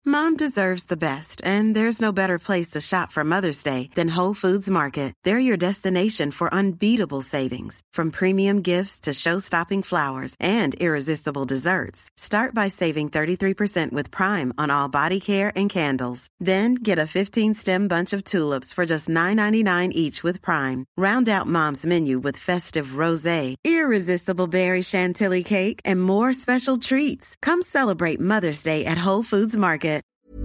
Mom deserves the best, and there's no better place to shop for Mother's Day than Whole Foods Market. They're your destination for unbeatable savings, from premium gifts to show-stopping flowers and irresistible desserts. Start by saving 33% with Prime on all body care and candles. Then get a 15-stem bunch of tulips for just $9.99 each with Prime. Round out Mom's menu with festive rosé, irresistible berry chantilly cake, and more special treats. Come celebrate Mother's Day at Whole Foods Market.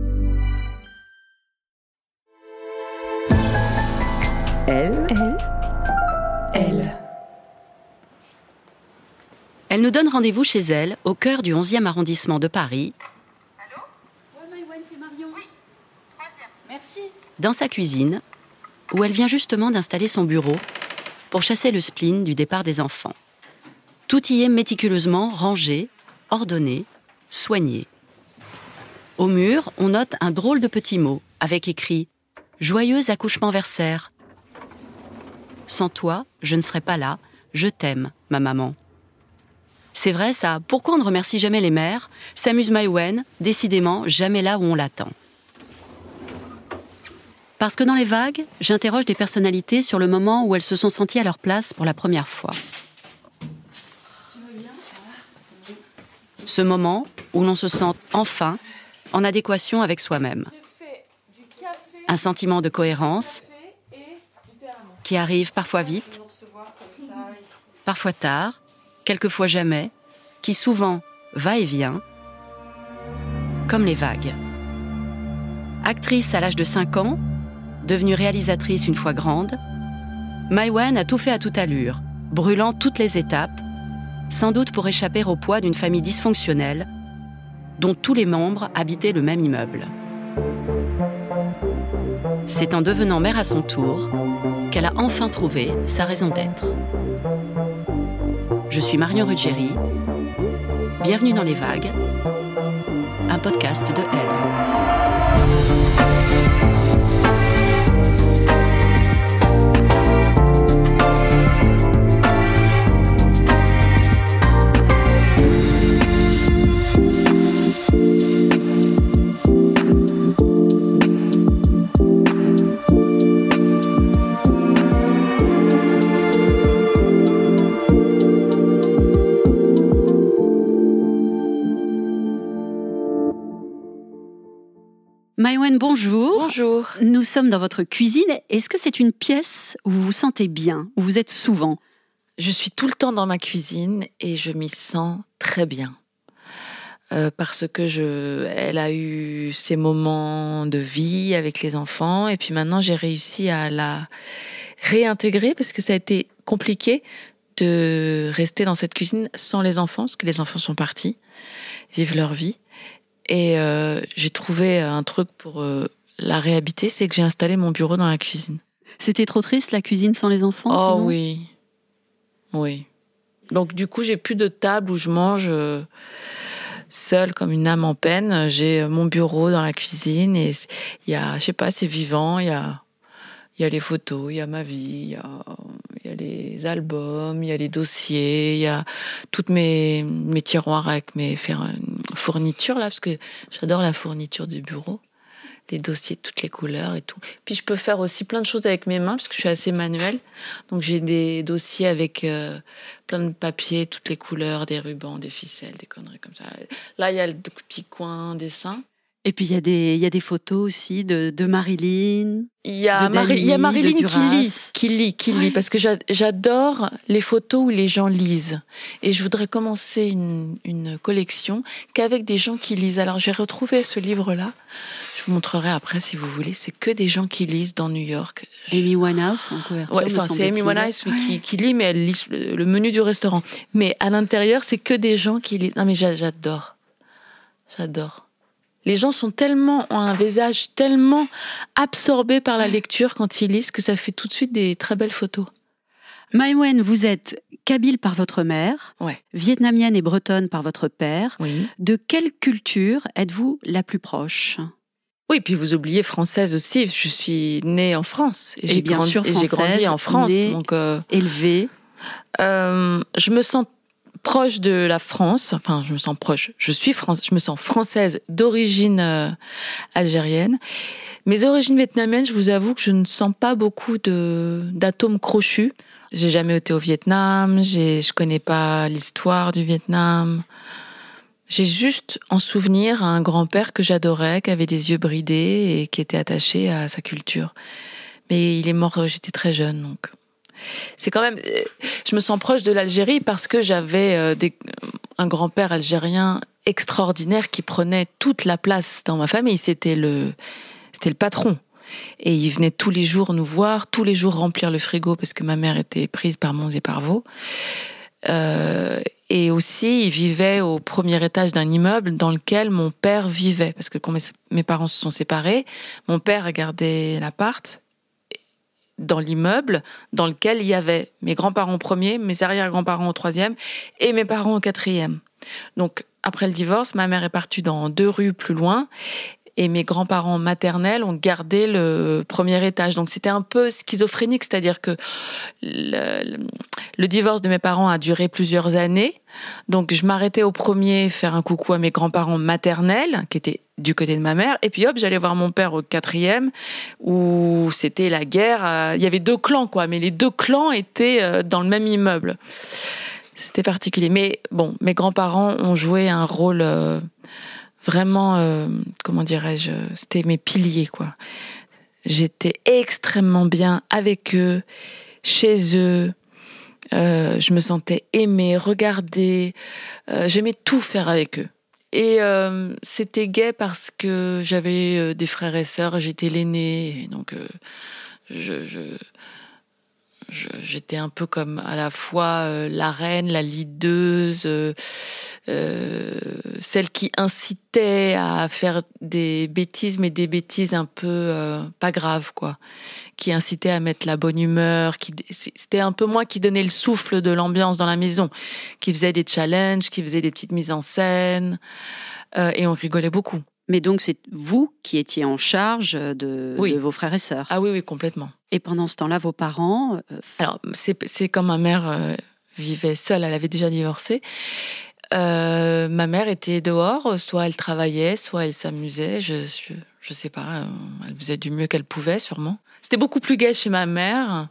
Elle nous donne rendez-vous chez elle, au cœur du 11e arrondissement de Paris. Allô ? Ouais, Maïwenn, c'est Marion. Oui, très bien. Merci. Dans sa cuisine, où elle vient justement d'installer son bureau pour chasser le spleen du départ des enfants. Tout y est méticuleusement rangé, ordonné, soigné. Au mur, on note un drôle de petit mot, avec écrit « Joyeux accouchement versaire ». Sans toi, je ne serais pas là, je t'aime, ma maman. C'est vrai ça, pourquoi on ne remercie jamais les mères, s'amuse Maïwenn, décidément jamais là où on l'attend. Parce que dans les vagues, j'interroge des personnalités sur le moment où elles se sont senties à leur place pour la première fois. Ce moment où l'on se sent enfin en adéquation avec soi-même. Un sentiment de cohérence qui arrive parfois vite, parfois tard, quelquefois jamais, qui souvent va et vient, comme les vagues. Actrice à l'âge de 5 ans, devenue réalisatrice une fois grande, Maïwenn a tout fait à toute allure, brûlant toutes les étapes, sans doute pour échapper au poids d'une famille dysfonctionnelle dont tous les membres habitaient le même immeuble. C'est en devenant mère à son tour qu'elle a enfin trouvé sa raison d'être. Je suis Marion Ruggieri. Bienvenue dans Les Vagues, un podcast de Elle. Maïwenn, bonjour. Bonjour. Nous sommes dans votre cuisine. Est-ce que c'est une pièce où vous vous sentez bien, où vous êtes souvent ? Je suis tout le temps dans ma cuisine et je m'y sens très bien. Parce que elle a eu ses moments de vie avec les enfants et puis maintenant j'ai réussi à la réintégrer parce que ça a été compliqué de rester dans cette cuisine sans les enfants, parce que les enfants sont partis, vivent leur vie. Et j'ai trouvé un truc pour la réhabiter, c'est que j'ai installé mon bureau dans la cuisine. C'était trop triste, la cuisine sans les enfants ? Oh sinon ? oui. Oui. Donc du coup, j'ai plus de table où je mange seule comme une âme en peine. J'ai mon bureau dans la cuisine et il y a, je sais pas, c'est vivant, il y a les photos, il y a ma vie, il y a les albums, il y a les dossiers, il y a toutes mes tiroirs avec mes fournitures là, parce que j'adore la fourniture du bureau, les dossiers de toutes les couleurs et tout. Puis je peux faire aussi plein de choses avec mes mains parce que je suis assez manuelle. Donc j'ai des dossiers avec plein de papiers, toutes les couleurs, des rubans, des ficelles, des conneries comme ça. Là il y a le petit coin dessin. Et puis il y a des photos aussi de Marilyn. Il y a Marilyn qui lit, parce que j'adore les photos où les gens lisent. Et je voudrais commencer une collection qu'avec des gens qui lisent. Alors j'ai retrouvé ce livre-là. Je vous montrerai après si vous voulez. C'est que des gens qui lisent dans New York. Amy Winehouse en couverture. Ouais, c'est Amy Winehouse qui lit, mais elle lit le menu du restaurant. Mais à l'intérieur, c'est que des gens qui lisent. Non mais j'adore. Les gens ont un visage tellement absorbé par la lecture quand ils lisent que ça fait tout de suite des très belles photos. Maïwenn, vous êtes kabyle par votre mère, vietnamienne et bretonne par votre père. Oui. De quelle culture êtes-vous la plus proche ? Oui, puis vous oubliez française aussi. Je suis née en France et j'ai grandi en France. Élevée. Je me sens proche de la France. Enfin, je me sens proche. Je me sens française d'origine algérienne. Mes origines vietnamiennes, je vous avoue que je ne sens pas beaucoup d'atomes crochus. J'ai jamais été au Vietnam, je connais pas l'histoire du Vietnam. J'ai juste en souvenir un grand-père que j'adorais, qui avait des yeux bridés et qui était attaché à sa culture. Mais il est mort, j'étais très jeune, donc c'est quand même. Je me sens proche de l'Algérie parce que j'avais un grand-père algérien extraordinaire qui prenait toute la place dans ma famille. C'était le patron. Et il venait tous les jours nous voir, tous les jours remplir le frigo parce que ma mère était prise par Monts et par Vaux. Et aussi, il vivait au premier étage d'un immeuble dans lequel mon père vivait. Parce que quand mes parents se sont séparés, mon père a gardé l'appart dans l'immeuble dans lequel il y avait mes grands-parents au premier, mes arrière-grands-parents au troisième et mes parents au quatrième. Donc, après le divorce, ma mère est partie dans 2 rues plus loin. Et mes grands-parents maternels ont gardé le premier étage. Donc, c'était un peu schizophrénique, c'est-à-dire que le divorce de mes parents a duré plusieurs années. Donc, je m'arrêtais au premier, faire un coucou à mes grands-parents maternels, qui étaient du côté de ma mère. Et puis, hop, j'allais voir mon père au quatrième, où c'était la guerre. Il y avait 2 clans, quoi. Mais les 2 clans étaient dans le même immeuble. C'était particulier. Mais bon, mes grands-parents ont joué un rôle... Vraiment, comment dirais-je, c'était mes piliers, quoi. J'étais extrêmement bien avec eux, chez eux. Je me sentais aimée, regardée. J'aimais tout faire avec eux. Et c'était gai parce que j'avais des frères et sœurs, j'étais l'aînée. Donc, j'étais un peu comme à la fois la reine, la leaduse, celle qui incitait à faire des bêtises, mais des bêtises un peu pas graves, quoi. Qui incitait à mettre la bonne humeur. C'était un peu moi qui donnais le souffle de l'ambiance dans la maison, qui faisait des challenges, qui faisait des petites mises en scène, et on rigolait beaucoup. Mais donc, c'est vous qui étiez en charge de vos frères et sœurs. Ah oui, complètement. Et pendant ce temps-là, vos parents... Alors, c'est quand ma mère vivait seule, elle avait déjà divorcé. Ma mère était dehors, soit elle travaillait, soit elle s'amusait. Je sais pas, elle faisait du mieux qu'elle pouvait, sûrement. C'était beaucoup plus gai chez ma mère,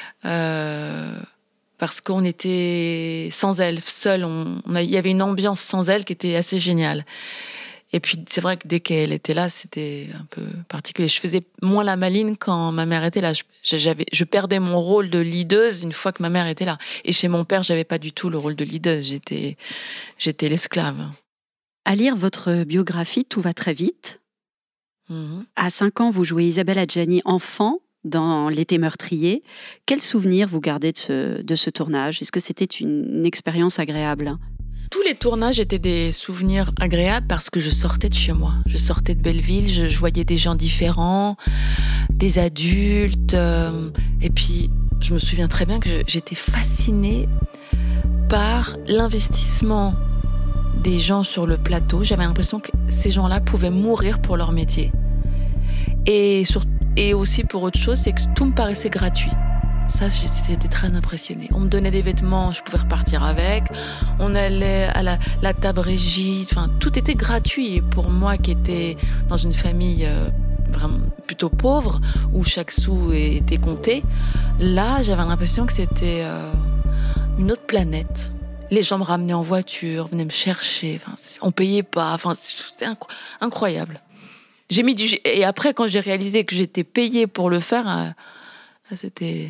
parce qu'on était sans elle, seule. Il y avait une ambiance sans elle qui était assez géniale. Et puis, c'est vrai que dès qu'elle était là, c'était un peu particulier. Je faisais moins la maline quand ma mère était là. Je perdais mon rôle de leaduse une fois que ma mère était là. Et chez mon père, j'avais pas du tout le rôle de leaduse. J'étais l'esclave. À lire votre biographie, tout va très vite. Mm-hmm. À 5 ans, vous jouez Isabelle Adjani, enfant, dans L'été meurtrier. Quel souvenir vous gardez de ce tournage ? Est-ce que c'était une expérience agréable ? Tous les tournages étaient des souvenirs agréables parce que je sortais de chez moi. Je sortais de Belleville, je voyais des gens différents, des adultes. Et puis, je me souviens très bien que j'étais fascinée par l'investissement des gens sur le plateau. J'avais l'impression que ces gens-là pouvaient mourir pour leur métier. Et aussi pour autre chose, c'est que tout me paraissait gratuit. Ça, j'étais très impressionnée. On me donnait des vêtements, je pouvais repartir avec. On allait à la table régie. Enfin, tout était gratuit. Et pour moi, qui étais dans une famille vraiment plutôt pauvre, où chaque sou était compté, là, j'avais l'impression que c'était une autre planète. Les gens me ramenaient en voiture, venaient me chercher. Enfin, on payait pas. Enfin, c'était incroyable. Et après, quand j'ai réalisé que j'étais payée pour le faire, là, c'était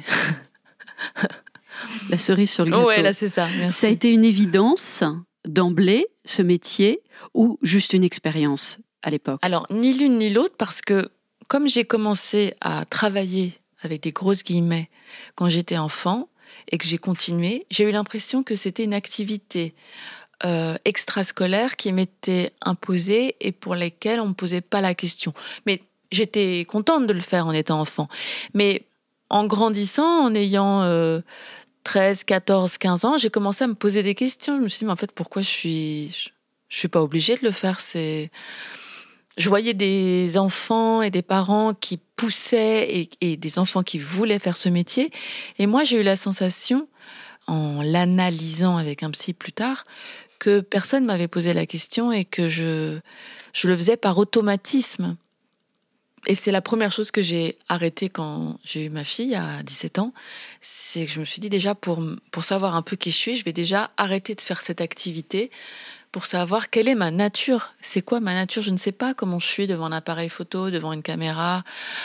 la cerise sur le gâteau. Ouais, là, c'est ça. Merci. Ça a été une évidence d'emblée, ce métier, ou juste une expérience à l'époque ? Alors, ni l'une ni l'autre, parce que comme j'ai commencé à travailler avec des grosses guillemets quand j'étais enfant et que j'ai continué, j'ai eu l'impression que c'était une activité extrascolaire qui m'était imposée et pour laquelle on ne me posait pas la question. Mais j'étais contente de le faire en étant enfant. Mais en grandissant, en ayant 13, 14, 15 ans, j'ai commencé à me poser des questions. Je me suis dit, mais en fait, pourquoi je suis pas obligée de le faire ? Je voyais des enfants et des parents qui poussaient et des enfants qui voulaient faire ce métier. Et moi, j'ai eu la sensation, en l'analysant avec un psy plus tard, que personne m'avait posé la question et que je le faisais par automatisme. Et c'est la première chose que j'ai arrêtée quand j'ai eu ma fille à 17 ans. C'est que je me suis dit déjà, pour savoir un peu qui je suis, je vais déjà arrêter de faire cette activité pour savoir quelle est ma nature. C'est quoi ma nature ? Je ne sais pas comment je suis devant un appareil photo, devant une caméra.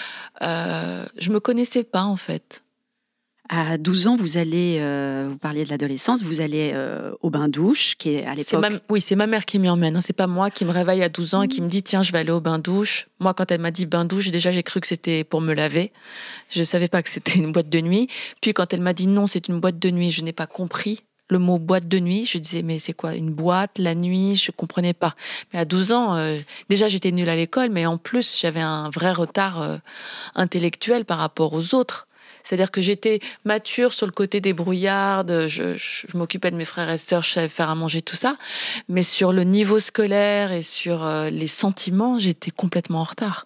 Je me connaissais pas, en fait. À 12 ans, vous allez, vous parliez de l'adolescence, vous allez au bain-douche, qui est à l'époque... Oui, c'est ma mère qui m'y emmène. Hein. C'est pas moi qui me réveille à 12 ans et qui me dit « Tiens, je vais aller au bain-douche ». Moi, quand elle m'a dit bain-douche, déjà, j'ai cru que c'était pour me laver. Je savais pas que c'était une boîte de nuit. Puis quand elle m'a dit « Non, c'est une boîte de nuit », je n'ai pas compris le mot boîte de nuit. Je disais « Mais c'est quoi, une boîte, la nuit ?» Je comprenais pas. Mais à 12 ans, déjà, j'étais nulle à l'école, mais en plus, j'avais un vrai retard intellectuel par rapport aux autres. C'est-à-dire que j'étais mature sur le côté débrouillarde, je m'occupais de mes frères et sœurs, je savais faire à manger, tout ça. Mais sur le niveau scolaire et sur les sentiments, j'étais complètement en retard.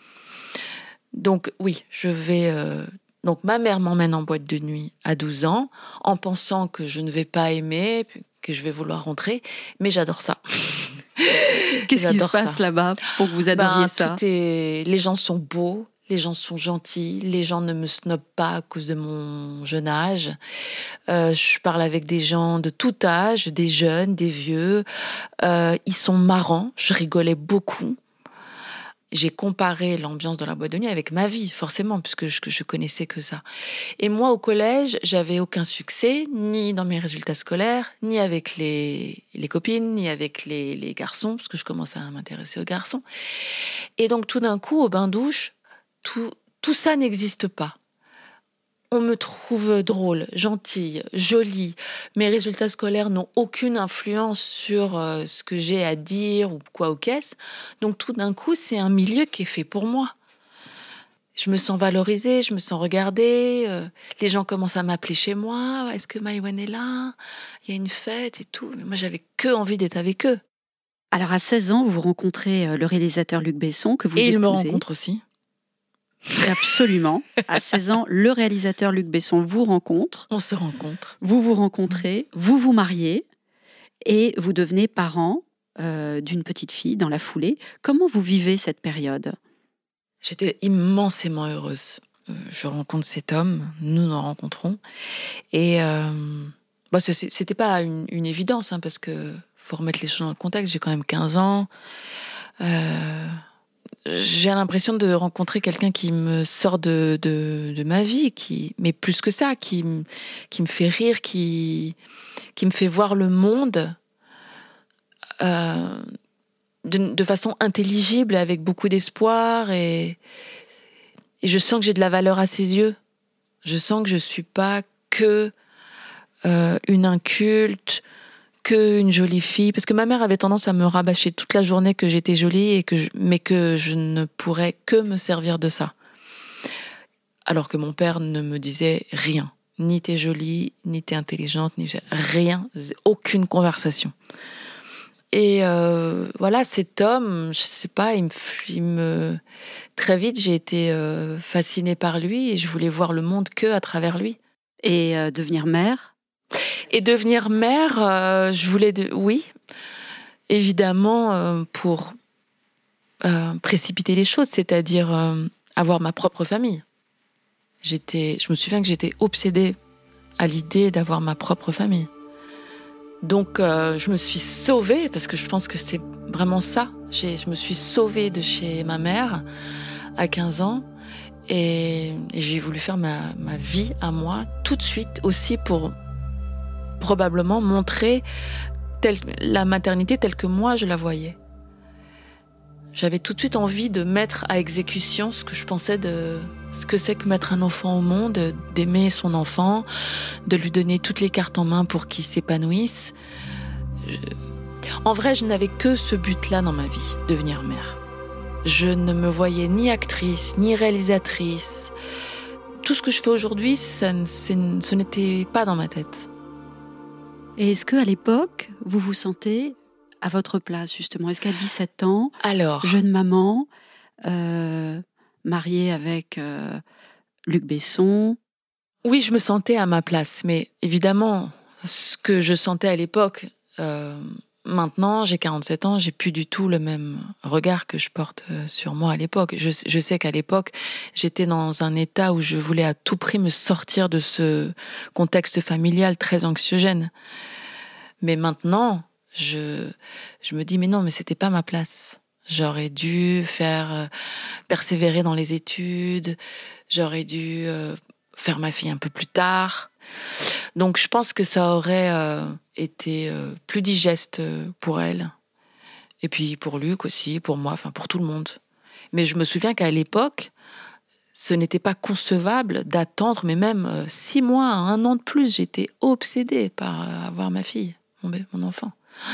Donc oui, donc ma mère m'emmène en boîte de nuit à 12 ans, en pensant que je ne vais pas aimer, que je vais vouloir rentrer, mais j'adore ça. Qu'est-ce qui se passe là-bas pour que vous adoriez ça ? Les gens sont beaux. Les gens sont gentils, les gens ne me snobent pas à cause de mon jeune âge. Je parle avec des gens de tout âge, des jeunes, des vieux. Ils sont marrants, je rigolais beaucoup. J'ai comparé l'ambiance de la boîte de nuit avec ma vie, forcément, puisque je connaissais que ça. Et moi, au collège, j'avais aucun succès, ni dans mes résultats scolaires, ni avec les copines, ni avec les garçons, parce que je commençais à m'intéresser aux garçons. Et donc, tout d'un coup, au bain-douche, tout ça n'existe pas. On me trouve drôle, gentille, jolie. Mes résultats scolaires n'ont aucune influence sur ce que j'ai à dire ou quoi ou qu'est-ce. Donc tout d'un coup, c'est un milieu qui est fait pour moi. Je me sens valorisée, je me sens regardée. Les gens commencent à m'appeler chez moi. Est-ce que Maïwenn est là ? Il y a une fête et tout. Mais moi, j'avais que envie d'être avec eux. Alors à 16 ans, vous rencontrez le réalisateur Luc Besson que vous épousez. Et il me rencontre aussi. Absolument. À 16 ans, le réalisateur Luc Besson vous rencontre. On se rencontre. Vous vous rencontrez, vous vous mariez et vous devenez parent d'une petite fille dans la foulée. Comment vous vivez cette période ? J'étais immensément heureuse. Je rencontre cet homme, nous nous rencontrons. Et c'était pas une évidence, hein, parce que faut remettre les choses dans le contexte. J'ai quand même 15 ans. J'ai l'impression de rencontrer quelqu'un qui me sort de ma vie, mais plus que ça, qui me fait rire, qui me fait voir le monde de façon intelligible, avec beaucoup d'espoir, et je sens que j'ai de la valeur à ses yeux. Je sens que je suis pas que une inculte, qu'une jolie fille, parce que ma mère avait tendance à me rabâcher toute la journée que j'étais jolie, mais que je ne pourrais que me servir de ça. Alors que mon père ne me disait rien. Ni t'es jolie, ni t'es intelligente, ni rien, aucune conversation. Et voilà, cet homme, je sais pas, très vite, j'ai été fascinée par lui et je voulais voir le monde que à travers lui. Et devenir mère ? Et devenir mère, je voulais... Oui, évidemment, pour précipiter les choses, c'est-à-dire avoir ma propre famille. Je me souviens que j'étais obsédée à l'idée d'avoir ma propre famille. Donc, je me suis sauvée, parce que je pense que c'est vraiment ça. Je me suis sauvée de chez ma mère à 15 ans et j'ai voulu faire ma vie à moi tout de suite, aussi pour probablement montrer la maternité telle que moi je la voyais. J'avais tout de suite envie de mettre à exécution ce que je pensais de ce que c'est que mettre un enfant au monde, d'aimer son enfant, de lui donner toutes les cartes en main pour qu'il s'épanouisse. En vrai, je n'avais que ce but-là dans ma vie, devenir mère. Je ne me voyais ni actrice, ni réalisatrice. Tout ce que je fais aujourd'hui, ce n'était pas dans ma tête. Et est-ce qu'à l'époque, vous vous sentez à votre place, justement ? Est-ce qu'à 17 ans, jeune maman, mariée avec Luc Besson, Oui, je me sentais à ma place, mais évidemment, ce que je sentais à l'époque, maintenant, j'ai 47 ans, j'ai plus du tout le même regard que je porte sur moi à l'époque. Je sais qu'à l'époque, j'étais dans un état où je voulais à tout prix me sortir de ce contexte familial très anxiogène. Mais maintenant, je me dis, mais non, mais c'était pas ma place. J'aurais dû persévérer dans les études, j'aurais dû faire ma fille un peu plus tard. Donc je pense que ça aurait été plus digeste pour elle. Et puis pour Luc aussi, pour moi, enfin pour tout le monde. Mais je me souviens qu'à l'époque, ce n'était pas concevable d'attendre, mais même 6 mois, 1 an de plus, j'étais obsédée par avoir ma fille, mon enfant.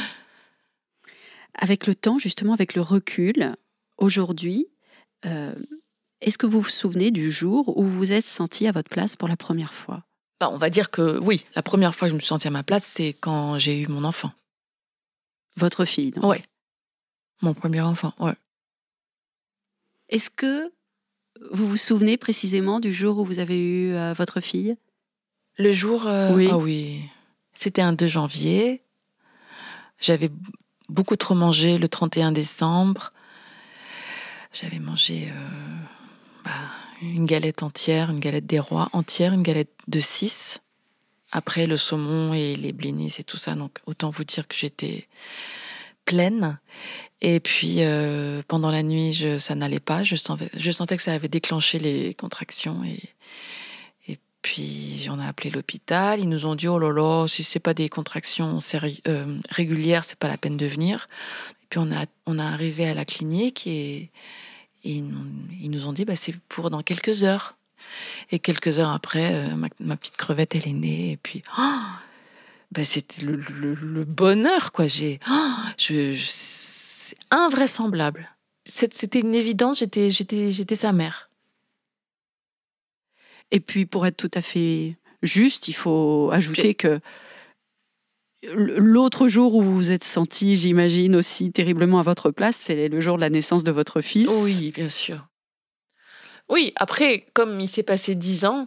Avec le temps, justement, avec le recul, aujourd'hui, est-ce que vous vous souvenez du jour où vous vous êtes sentie à votre place pour la première fois ? On va dire que oui, la première fois que je me suis sentie à ma place, c'est quand j'ai eu mon enfant. Votre fille, donc ? Oui, mon premier enfant, ouais. Est-ce que vous vous souvenez précisément du jour où vous avez eu votre fille ? Le jour, oui. Ah oui, c'était un 2 janvier. J'avais beaucoup trop mangé le 31 décembre. J'avais mangé une galette entière, une galette des rois entière, une galette de 6. Après le saumon et les blinis et tout ça, donc autant vous dire que j'étais pleine. Et puis pendant la nuit, ça n'allait pas. Je sentais que ça avait déclenché les contractions et puis on a appelé l'hôpital. Ils nous ont dit, oh là là, si c'est pas des contractions régulières, c'est pas la peine de venir. Et puis on a arrivé à la clinique et ils nous ont dit, c'est pour dans quelques heures. Et quelques heures après, ma petite crevette, elle est née. Et puis, c'était le bonheur, quoi. C'est invraisemblable. C'était une évidence, j'étais sa mère. Et puis, pour être tout à fait juste, il faut ajouter que l'autre jour où vous vous êtes sentie, j'imagine, aussi terriblement à votre place, c'est le jour de la naissance de votre fils. Oui, bien sûr. Oui, après, comme il s'est passé 10 ans,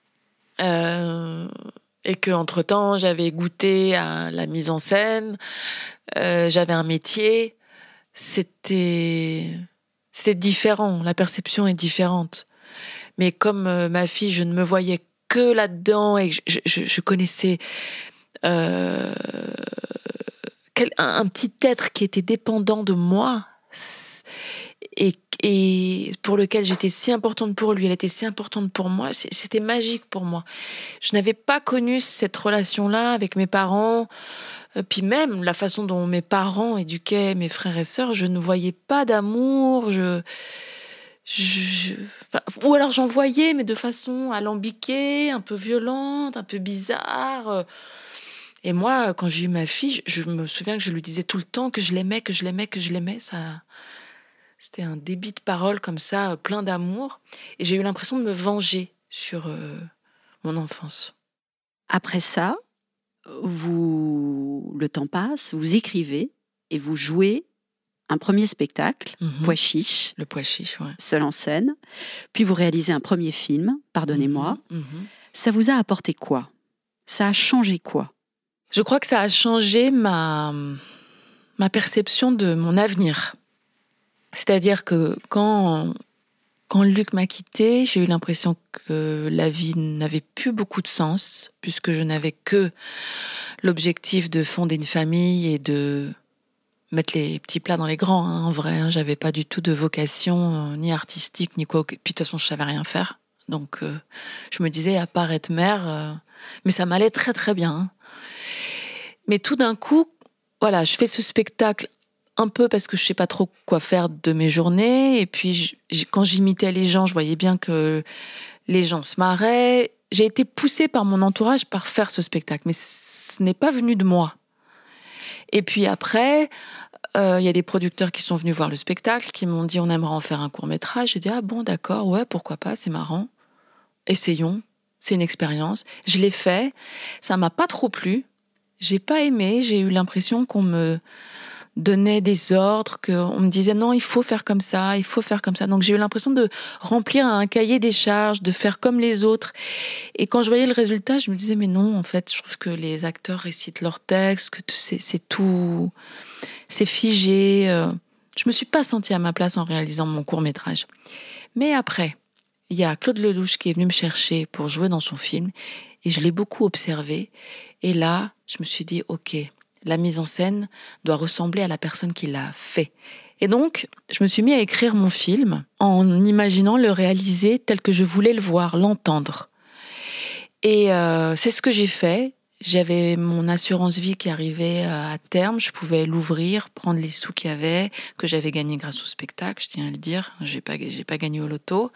et qu'entre-temps, j'avais goûté à la mise en scène, j'avais un métier, c'était différent, la perception est différente. Mais comme ma fille, je ne me voyais que là-dedans et je connaissais un petit être qui était dépendant de moi et pour lequel j'étais si importante pour lui, elle était si importante pour moi, c'était magique pour moi. Je n'avais pas connu cette relation-là avec mes parents, puis même la façon dont mes parents éduquaient mes frères et sœurs, je ne voyais pas d'amour, ou alors j'en voyais, mais de façon alambiquée, un peu violente, un peu bizarre. Et moi, quand j'ai eu ma fille, je me souviens que je lui disais tout le temps que je l'aimais, que je l'aimais, que je l'aimais. C'était un débit de parole comme ça, plein d'amour. Et j'ai eu l'impression de me venger sur mon enfance. Après ça, le temps passe, vous écrivez et vous jouez un premier spectacle, Pois Chiche. Le Pois Chiche, ouais. Seul en scène. Puis vous réalisez un premier film, Pardonnez-moi. Ça vous a apporté quoi ? Ça a changé quoi ? Je crois que ça a changé ma perception de mon avenir. C'est-à-dire que quand Luc m'a quittée, j'ai eu l'impression que la vie n'avait plus beaucoup de sens, puisque je n'avais que l'objectif de fonder une famille et de mettre les petits plats dans les grands, en vrai. J'avais pas du tout de vocation, ni artistique, ni quoi. Puis de toute façon, je savais rien faire. Donc, je me disais, à part être mère, mais ça m'allait très très bien. Mais tout d'un coup, voilà, je fais ce spectacle un peu parce que je sais pas trop quoi faire de mes journées. Et puis, quand j'imitais les gens, je voyais bien que les gens se marraient. J'ai été poussée par mon entourage par faire ce spectacle, mais ce n'est pas venu de moi. Et puis après, y a des producteurs qui sont venus voir le spectacle, qui m'ont dit on aimerait en faire un court-métrage. J'ai dit ah bon, d'accord, ouais, pourquoi pas, c'est marrant. Essayons, c'est une expérience. Je l'ai fait, ça m'a pas trop plu. J'ai pas aimé, j'ai eu l'impression qu'on me donnait des ordres, qu'on me disait non, il faut faire comme ça, il faut faire comme ça. Donc j'ai eu l'impression de remplir un cahier des charges, de faire comme les autres. Et quand je voyais le résultat, je me disais mais non, en fait, je trouve que les acteurs récitent leurs textes, que c'est tout, c'est figé. Je me suis pas sentie à ma place en réalisant mon court-métrage. Mais après, il y a Claude Lelouch qui est venu me chercher pour jouer dans son film et je l'ai beaucoup observé. Et là, je me suis dit, ok, la mise en scène doit ressembler à la personne qui l'a fait. Et donc, je me suis mis à écrire mon film en imaginant le réaliser tel que je voulais le voir, l'entendre. Et c'est ce que j'ai fait. J'avais mon assurance vie qui arrivait à terme. Je pouvais l'ouvrir, prendre les sous qu'il y avait, que j'avais gagnés grâce au spectacle, je tiens à le dire. J'ai pas gagné au loto.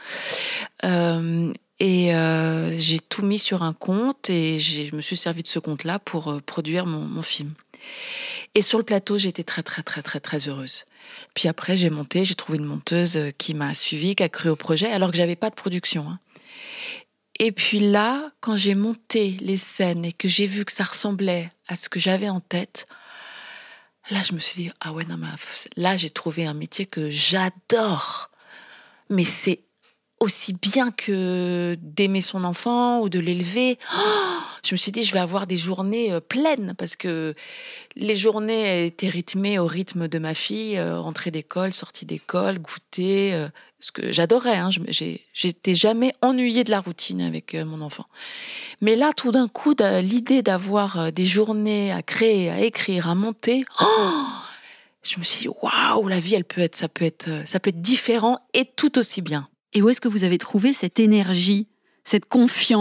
J'ai tout mis sur un compte et je me suis servi de ce compte-là pour produire mon film. Et sur le plateau, j'étais très, très, très, très, très heureuse. Puis après, j'ai trouvé une monteuse qui m'a suivie, qui a cru au projet, alors que j'avais pas de production, hein. Et puis là, quand j'ai monté les scènes et que j'ai vu que ça ressemblait à ce que j'avais en tête, là, je me suis dit, ah ouais, non, mais là, j'ai trouvé un métier que j'adore. Mais c'est aussi bien que d'aimer son enfant ou de l'élever. Oh, je me suis dit, je vais avoir des journées pleines parce que les journées étaient rythmées au rythme de ma fille, entrée d'école, sortie d'école, goûter, ce que j'adorais. Hein. J'étais jamais ennuyée de la routine avec mon enfant. Mais là, tout d'un coup, l'idée d'avoir des journées à créer, à écrire, à monter, je me suis dit, waouh, la vie, ça peut être différent et tout aussi bien. Et où est-ce que vous avez trouvé cette énergie, cette confiance ?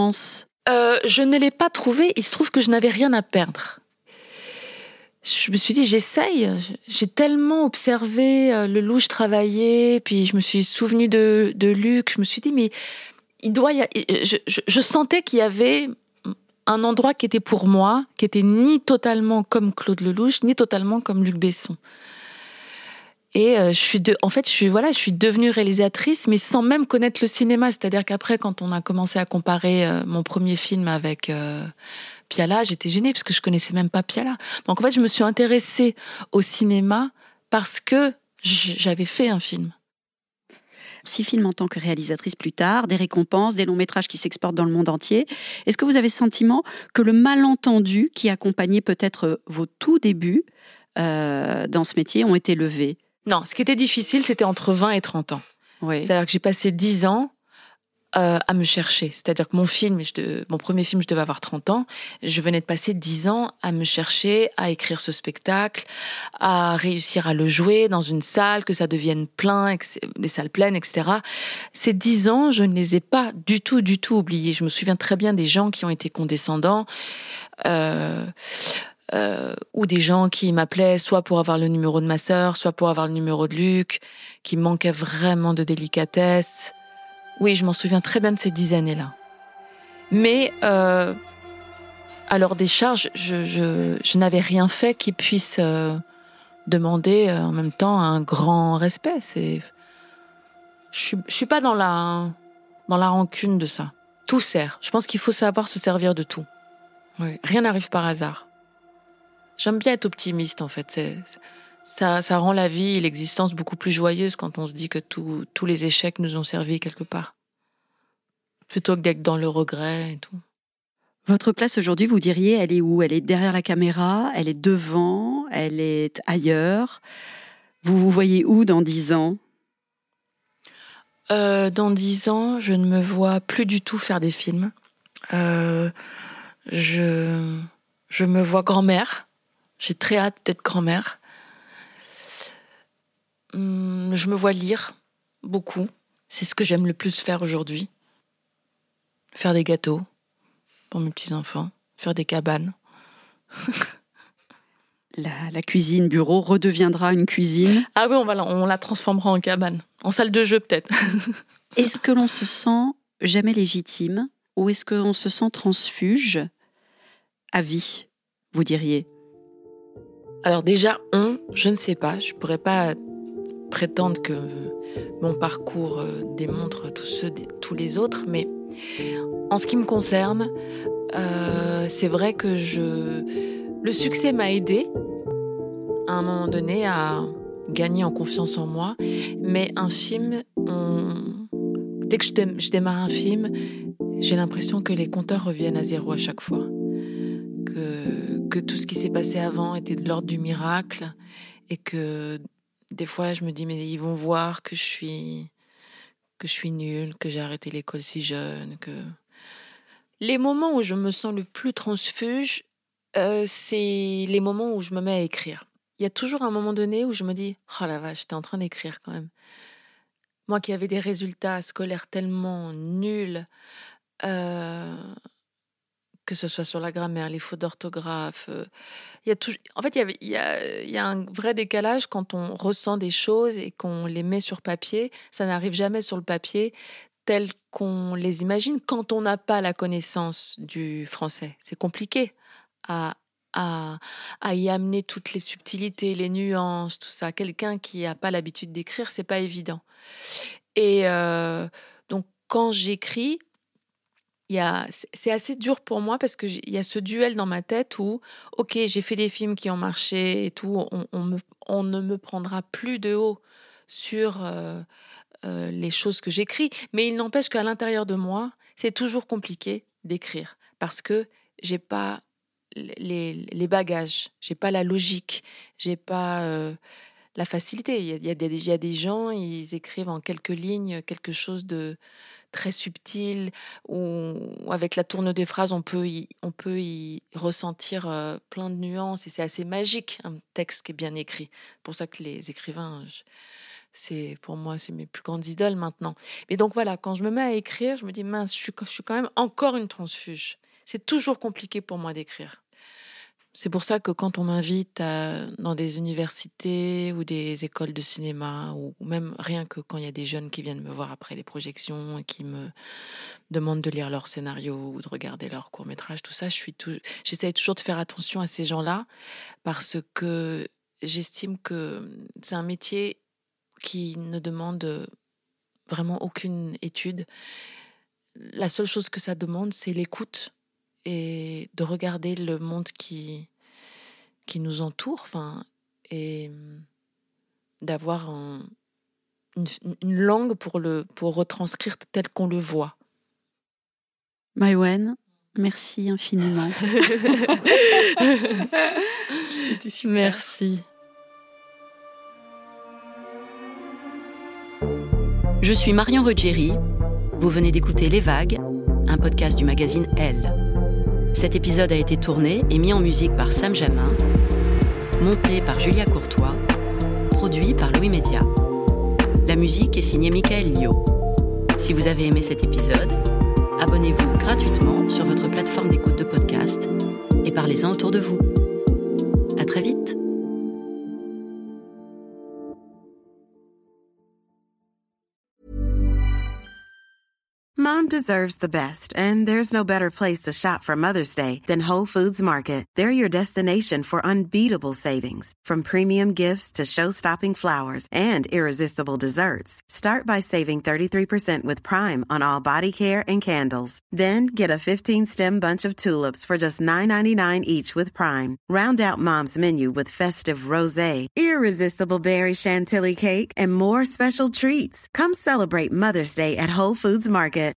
Je ne l'ai pas trouvée. Il se trouve que je n'avais rien à perdre. Je me suis dit, j'essaye. J'ai tellement observé Lelouch travailler, puis je me suis souvenue de Luc. Je me suis dit, mais je sentais qu'il y avait un endroit qui était pour moi, qui était ni totalement comme Claude Lelouch, ni totalement comme Luc Besson. Et je suis devenue réalisatrice, mais sans même connaître le cinéma. C'est-à-dire qu'après, quand on a commencé à comparer mon premier film avec Piala, j'étais gênée parce que je connaissais même pas Piala. Donc en fait, je me suis intéressée au cinéma parce que j'avais fait un film. 6 films en tant que réalisatrice plus tard, des récompenses, des longs métrages qui s'exportent dans le monde entier. Est-ce que vous avez le sentiment que le malentendu qui accompagnait peut-être vos tout débuts dans ce métier ont été levés ? Non, ce qui était difficile, c'était entre 20 et 30 ans. Oui. C'est-à-dire que j'ai passé 10 ans à me chercher. C'est-à-dire que mon premier film, je devais avoir 30 ans. Je venais de passer 10 ans à me chercher, à écrire ce spectacle, à réussir à le jouer dans une salle, que ça devienne plein, des salles pleines, etc. Ces 10 ans, je ne les ai pas du tout oubliés. Je me souviens très bien des gens qui ont été condescendants, ou des gens qui m'appelaient soit pour avoir le numéro de ma sœur, soit pour avoir le numéro de Luc, qui manquaient vraiment de délicatesse. Oui, je m'en souviens très bien de ces 10 années-là. Mais à leur décharge, je n'avais rien fait qui puisse demander en même temps un grand respect. Je suis pas dans la rancune de ça. Tout sert. Je pense qu'il faut savoir se servir de tout. Oui. Rien n'arrive par hasard. J'aime bien être optimiste, en fait. Ça rend la vie et l'existence beaucoup plus joyeuse quand on se dit que tous les échecs nous ont servi quelque part. Plutôt que d'être dans le regret et tout. Votre place aujourd'hui, vous diriez, elle est où ? Elle est derrière la caméra ? Elle est devant ? Elle est ailleurs ? Vous vous voyez où dans 10 ans ? Dans 10 ans, je ne me vois plus du tout faire des films. Je me vois grand-mère. J'ai très hâte d'être grand-mère. Je me vois lire beaucoup. C'est ce que j'aime le plus faire aujourd'hui. Faire des gâteaux pour mes petits-enfants. Faire des cabanes. La cuisine bureau redeviendra une cuisine. Ah oui, on la transformera en cabane. En salle de jeu, peut-être. Est-ce que l'on se sent jamais légitime ou est-ce qu'on se sent transfuge à vie, vous diriez ? Alors déjà, je ne sais pas. Je ne pourrais pas prétendre que mon parcours démontre tous les autres, mais en ce qui me concerne, c'est vrai que le succès m'a aidée, à un moment donné à gagner en confiance en moi. Mais un film, dès que je démarre un film, j'ai l'impression que les compteurs reviennent à zéro à chaque fois. Que tout ce qui s'est passé avant était de l'ordre du miracle et que des fois je me dis mais ils vont voir que je suis nulle, que j'ai arrêté l'école si jeune. Les moments où je me sens le plus transfuge, c'est les moments où je me mets à écrire. Il y a toujours un moment donné où je me dis « Oh la vache, t'es en train d'écrire quand même ». Moi qui avais des résultats scolaires tellement nuls, que ce soit sur la grammaire, les fautes d'orthographe, en fait, il y a un vrai décalage quand on ressent des choses et qu'on les met sur papier. Ça n'arrive jamais sur le papier tel qu'on les imagine quand on n'a pas la connaissance du français. C'est compliqué à y amener toutes les subtilités, les nuances, tout ça. Quelqu'un qui n'a pas l'habitude d'écrire, c'est pas évident. Et donc, quand j'écris, c'est assez dur pour moi parce qu'il y a ce duel dans ma tête où, ok, j'ai fait des films qui ont marché et tout, on ne me prendra plus de haut sur les choses que j'écris, mais il n'empêche qu'à l'intérieur de moi, c'est toujours compliqué d'écrire parce que j'ai pas les bagages, j'ai pas la logique, j'ai pas la facilité. Il y a des gens, ils écrivent en quelques lignes quelque chose de très subtil, ou avec la tourne des phrases, on peut y ressentir plein de nuances, et c'est assez magique, un texte qui est bien écrit. C'est pour ça que les écrivains, pour moi, c'est mes plus grandes idoles maintenant. Mais donc voilà, quand je me mets à écrire, je me dis, mince, je suis quand même encore une transfuge. C'est toujours compliqué pour moi d'écrire. C'est pour ça que quand on m'invite dans des universités ou des écoles de cinéma, ou même rien que quand il y a des jeunes qui viennent me voir après les projections et qui me demandent de lire leur scénario ou de regarder leur court-métrage, tout ça, j'essaye toujours de faire attention à ces gens-là parce que j'estime que c'est un métier qui ne demande vraiment aucune étude. La seule chose que ça demande, c'est l'écoute et de regarder le monde qui nous entoure, et d'avoir une langue pour retranscrire tel qu'on le voit. Maïwenn, merci infiniment. C'était super. Merci. Je suis Marion Ruggieri. Vous venez d'écouter Les Vagues, un podcast du magazine Elle. Cet épisode a été tourné et mis en musique par Sam Jamin, monté par Julia Courtois, produit par Louis Média. La musique est signée Michael Lio. Si vous avez aimé cet épisode, abonnez-vous gratuitement sur votre plateforme d'écoute de podcast et parlez-en autour de vous. À très vite. Mom deserves the best, and there's no better place to shop for Mother's Day than Whole Foods Market. They're your destination for unbeatable savings, from premium gifts to show-stopping flowers and irresistible desserts. Start by saving 33% with Prime on all body care and candles. Then get a 15-stem bunch of tulips for just $9.99 each with Prime. Round out Mom's menu with festive rosé, irresistible berry chantilly cake, and more special treats. Come celebrate Mother's Day at Whole Foods Market.